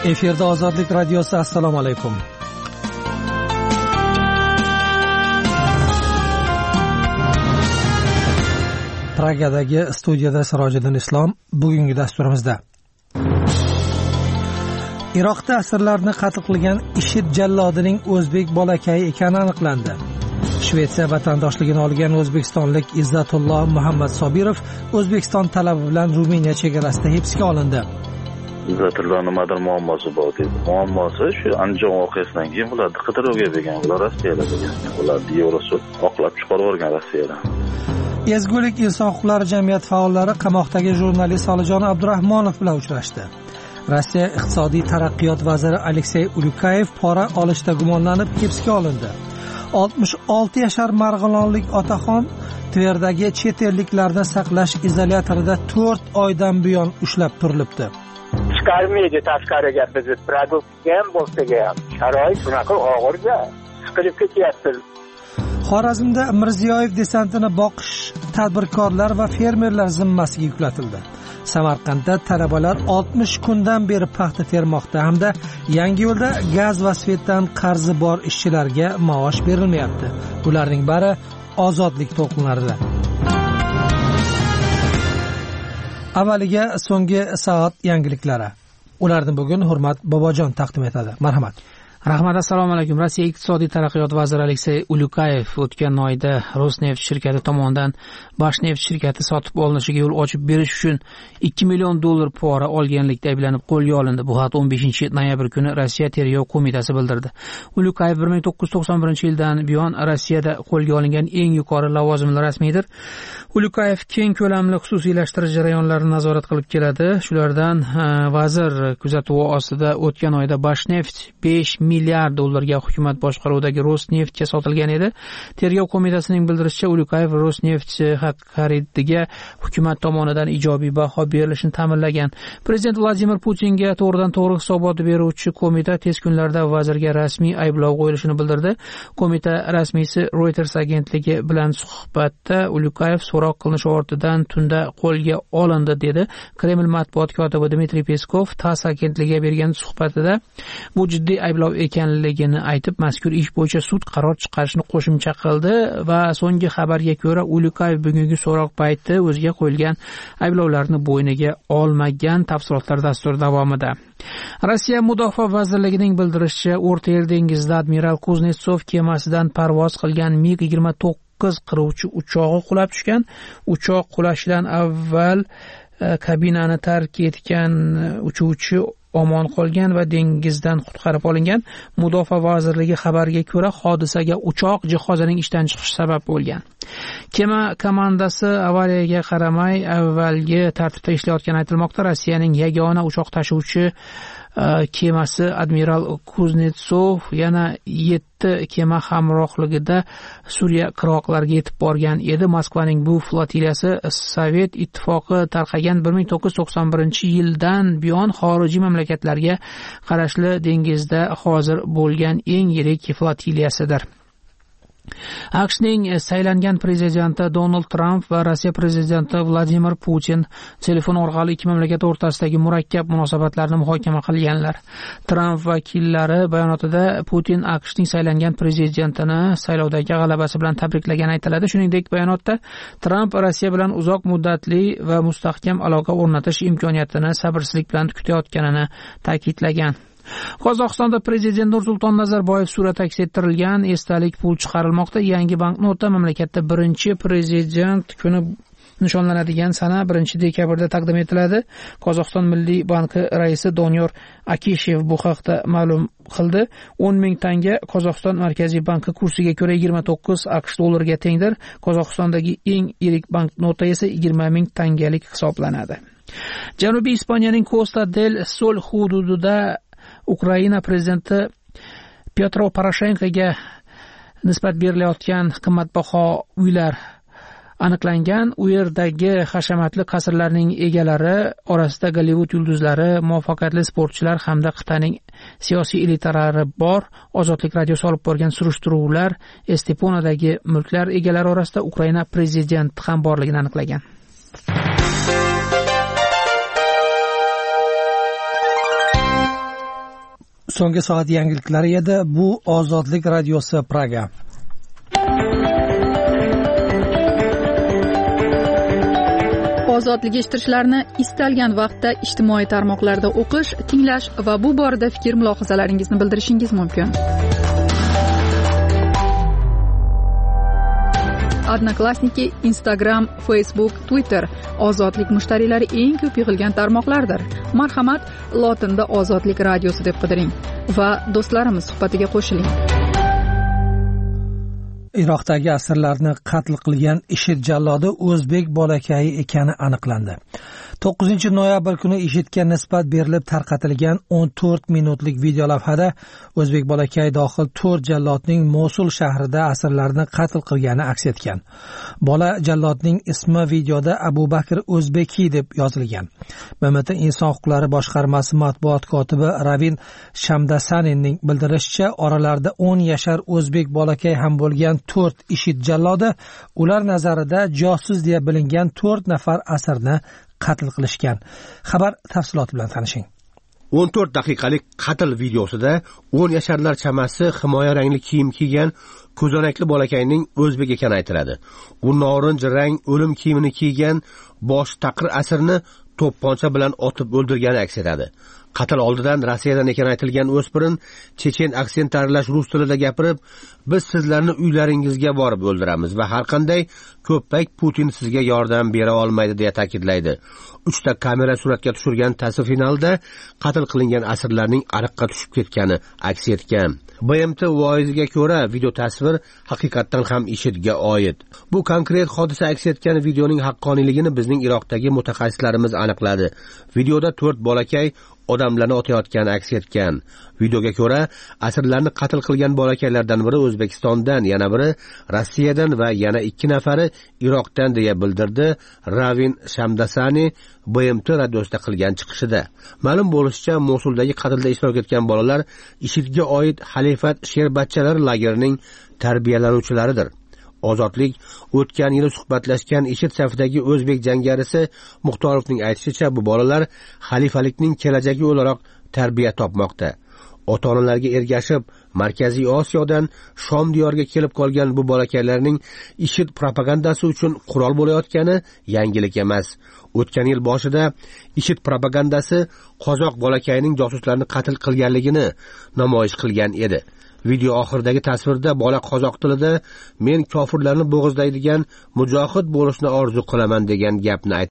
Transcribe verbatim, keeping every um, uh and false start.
Efirda Ozodlik radiosi. Assalomu alaykum. Pragadagi studiyada Sirojiddin Islom. Bugungi dasturimizda Iroqda asirlarni qatl qilgan IShID jallodining o'zbek bolakayi ekani aniqlandi. Shvetsiya vatandoshligini olgan o'zbekistonlik Izzatulloh Muhammad Sobirov O'zbekiston talabi bilan Ruminiya chegarasida hibsga olindi. Izzatulloh nimadir muammosi bor dedi. Muammosi shu Andijon voqeasidan keyin ularni qidiruvga bergan, ular Rossiyada bo'lgan. Ularni Yevrosud oqlab chiqarib yuborgan Rossiyadan. Ezgulik inson huquqlari jamiyati faollari qamoqdagi jurnalist Solijon Abdurahmonov bilan uchrashdi. Rossiya iqtisodiy taraqqiyot vaziri Aleksey Ulyukayev pora olishda gumonlanib hibsga olindi. oltmish olti yashar marg'ilonlik otaxon Tverdagi chet elliklarni saqlash izolyatorida to'rt oydan buyon ushlab turilibdi. Chiqarmaydi tashqariga bizni produktga ham bo'lsaga ham. Sharoit shunaqa og'irda, siqilib ketyapti. Xorazmda Mirziyoyev desantini boqish tadbirkorlar va fermerlar zimmasiga yuklatildi. Samarqandda talabalar oltmish kundan beri paxta termoqda hamda Yangiyo'lda gaz va svetdan qarzi bor ishchilarga maosh berilmayapti. Ularning bari ozodlik to'lqinlarida. Avvaliga so'nggi soat yangiliklari. Ularni bugun Hurmat Bobojon taqdim etadi. Marhamat. Rahmat, assalomu alaykum. Rossiya iqtisodiy taraqqiyot vaziri Aleksey Ulyukayev o'tgan oyda Rosneft shirkati tomonidan Bashneft shirkati sotib olinishiga yo'l ochib berish uchun ikki million dollar pora olganlikda ayblanib qo'lga olindi. Bu haqda o'n beshinchi noyabr kuni Rossiya tergov qo'mitasi bildirdi. Ulyukayev bir ming to'qqiz yuz to'qson birinchi yildan buyon Rossiyada qo'lga olingan eng yuqori lavozimli rasmiydir. Ulyukayev keng ko'lamli xususiylashtirish jarayonlarini nazorat qilib keladi. Shulardan vazir kuzatuvi ostida o'tgan oyda Bashneft besh milliard dollarga hukumat boshqaruvidagi Rosneftga sotilgan edi. Tergov qo'mitasining bildirishicha, Ulyukayev Rosneft xaridiga hukumat tomonidan ijobiy baho berilishini ta'minlagan. Prezident Vladimir Putinga to'g'ridan to'g'ri hisobot beruvchi qo'mita tez kunlarda vazirga rasmiy ayblov qo'yilishini bildirdi. Qo'mita rasmiysi Reuters agentligi bilan suhbatda Ulyukayev so'roq qilinishi ortidan tunda qo'lga olindi dedi. Kreml matbuot kotibi Dmitriy Peskov TASS agentligiga bergan suhbatida bu jiddiy ayblov ekanligini aytib, mazkur ish bo'yicha sud qaror chiqarishni qo'shimcha qildi va so'nggi xabarga ko'ra Ulyukayev bugungi so'roq payti o'ziga qo'yilgan ayblovlarni bo'yniga olmagan. Tafsilotlar dastur davomida. Rossiya Mudofaa vazirligining bildirishicha, O'rta Yer dengizida admiral Kuznetsov kemasidan parvoz qilgan MiG yigirma to'qqiz qiruvchi uchog'i qulab tushgan. Uchoq qulashidan avval kabinani tark etgan uchuvchi omon qolgan va dengizdan qutqarib olingan. Mudofaa vazirligi xabariga ko'ra, hodisaga uchoq jihozining ishdan chiqishi sabab bo'lgan. Kema komandasi avariyaga qaramay avvalgi tartibda ishlayotgani aytilmoqda. Rossiyaning yagona uchoq tashuvchi kemasi admiral Kuznetsov yana yetti kema hamrohligida Suriya qirg'oqlariga yetib borgan edi. Moskvaning bu flotiliyasi Sovet ittifoqi tarqagan bir ming to'qqiz yuz to'qson birinchi yildan buyon xorijiy mamlakatlarga qarashli dengizda hozir bo'lgan eng yirik flotiliyasidir. AQShning saylangan prezidenti Donald Tramp va Rossiya prezidenti Vladimir Putin telefon orqali ikki mamlakat o'rtasidagi murakkab munosabatlarni muhokama qilganlar. Tramp vakillari bayonotida Putin AQShning saylangan prezidentini saylovdagi g'alabasi bilan tabriklagani aytiladi. Shuningdek, bayonotda Tramp Rossiya bilan uzoq muddatli va mustahkam aloqa o'rnatish imkoniyatini sabrsizlik bilan kutayotganini ta'kidlagan. Qozog'istonda prezident Nursulton Nazarboyev surati aks ettirilgan esdalik pul chiqarilmoqda. Yangi banknota mamlakatda birinchi prezident kuni nishonlanadigan sana birinchi dekabrda taqdim etiladi. Qozog'iston Milliy banki raisi Doniyor Akishev bu haqda ma'lum qildi. o'n ming tanga Qozog'iston Markaziy banki kursiga ko'ra yigirma to'qqiz AQSh dollariga tengdir. Qozog'istondagi eng yirik banknota esa yigirma ming tangalik hisoblanadi. Janubiy Ispaniyaning Costa del Sol hududida Ukraina prezidenti Petro Poroshenkoga nisbat berilayotgan qimmatbaho uylar aniqlangan. U yerdagi hashamatli qasrlarning egalari orasida Gollivud yulduzlari, muvaffaqiyatli sportchilar hamda qit'aning siyosiy elitalari bor. Ozodlik radiosi olib borgan surishtiruvlar Esteponadagi mulklar egalari orasida Ukraina prezidenti ham borligini aniqlagan. so'nggi soat yangiliklari edi. Bu Ozodlik radiosi Praga. Ozodlik eshittirishlarni istalgan vaqtda ijtimoiy tarmoqlarda o'qish, tinglash va bu borada fikr mulohazalaringizni bildirishingiz mumkin. Odnoklassniki, Instagram, Facebook, Twitter Ozodlik mushtariylari eng ko'p yig'ilgan tarmoqlardir. Marhamat, lotinda Ozodlik radiosi deb qidiring va do'stlarimiz suhbatiga qo'shiling. Iroqdagi asirlarni qatl qilgan IShID jallodi o'zbek bolakayi ekani aniqlandi. to'qqizinchi noyabr kuni IShIDga nisbat berilib tarqatilgan o'n to'rt minutlik videolavhada o'zbek bolakayi dohil to'rt jallodning Mosul shahrida asirlarni qatl qilgani aks etgan. Bola jallodning ismi videoda Abu Bakr O'zbeki deb yozilgan. M M T Inson huquqlari boshqarmasi matbuot kotibi Ravin Shamdasaninning bildirishicha, oralarida o'n yashar o'zbek bolakay ham bo'lgan to'rt IShID jallodi ular nazarida josus deya bilingan to'rt nafar asirni qatl qilishgan. Xabar tafsiloti bilan tanishing. o'n to'rt daqiqalik qatl videosida o'n yasharlar chamasi himoya rangli kiyim kiygan ko'zanakli bolakayning o'zbek ekani aytiladi. U norinj rang o'lim kiyimini kiygan bosh taqir asirni to'pponcha bilan otib o'ldirgani aks etadi. Qatl oldidan Rossiyadan ekani aytilgan o'spirin chechen aksent aralash rus tilida gapirib, biz sizlarni uylaringizga borib o'ldiramiz va har qanday ko'ppak Putin sizga yordam bera olmaydi deya ta'kidlaydi. Uchta kamera suratga tushirgan tasvir finalda qatl qilingan asirlarning ariqqa tushib ketgani aks etgan. B M T voiziga ko'ra, video tasvir haqiqatdan ham IShIDga oid. Bu konkret hodisa aks etgan videoning haqqoniyligini bizning Iroqdagi mutaxassislarimiz aniqladi. Videoda to'rt bolakay odamlarni otayotgani aks etgan. Videoga ko'ra, asirlarni qatl qilgan bolakaylardan biri O'zbekistondan, yana biri Rossiyadan va yana ikki nafari Iroqdan deya bildirdi Ravin Shamdasani B M T radiosida qilgan chiqishida. Ma'lum bo'lishicha, Mosuldagi qatlda ishtirok etgan bolalar IShIDga oid Halifat sherbachchalar lagerining tarbiyalanuvchilaridir. Ozodlik o'tgan yili suhbatlashgan IShID safidagi o'zbek jangarisi Muxtorovning aytishicha, bu bolalar xalifalikning kelajagi o'laroq tarbiya topmoqda. Ota-onalarga ergashib Markaziy Osiyodan Shom diyoriga kelib qolgan bu bolakaylarning IShID propagandasi uchun qurol bo'layotgani yangilik emas. O'tgan yil boshida IShID propagandasi qozoq bolakayining josuslarni qatl qilganligini namoyish qilgan edi. Video oxiridagi tasvirda bola qozoq tilida men kofirlarni bo'g'izlaydigan mujohid bo'lishni orzu qilaman degan gapni aytdi.